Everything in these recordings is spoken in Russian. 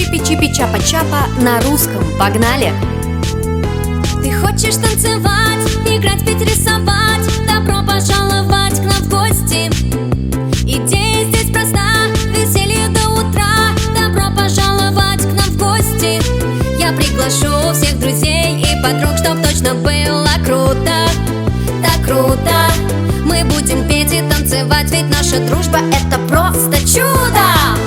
Чипи-чипи-чапа-чапа на русском. Погнали! Ты хочешь танцевать, играть, петь, рисовать? Добро пожаловать к нам в гости. Идея здесь проста, веселье до утра. Добро пожаловать к нам в гости. Я приглашу всех друзей и подруг, чтоб точно было круто. Так круто. Мы будем петь и танцевать, ведь наша дружба — это просто чудо.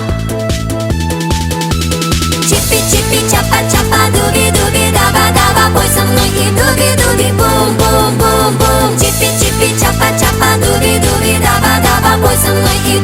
Чипи-чипи-чапа-чапа, дуби-дуби-даба-даба, пой со мной и дуби-дуби-бум-бум-бум-бум. Чипи-чипи-чапа-чапа, дуби-дуби-даба-даба, пой со мной и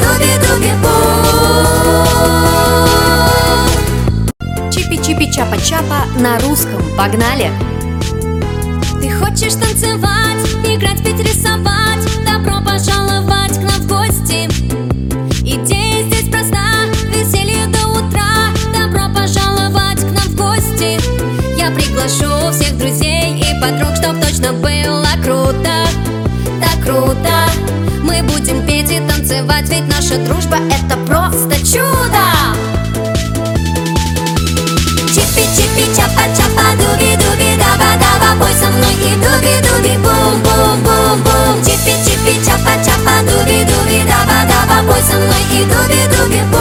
дуби-дуби-бум. Чипи-чипи-чапа-чапа на русском. Погнали! Ты хочешь танцевать, играть, петь, рисовать? Добро пожаловать к нам в гости. Идея здесь проста, веселье до утра. Добро пожаловать к нам в гости. Я приглашу всех друзей и подруг, чтоб точно было круто. Так круто. Мы будем петь и танцевать, ведь наша дружба — это просто чудо. Чипи-чипи-чапа-чапа, дуби-дуби-даба-даба, пой со мной и дуби-дуби-бум-бум-бум-бум. Чипи-чипи-чапа-чапа, дуби-дуби-даба-даба, пой со мной и дуби-дуби-бум.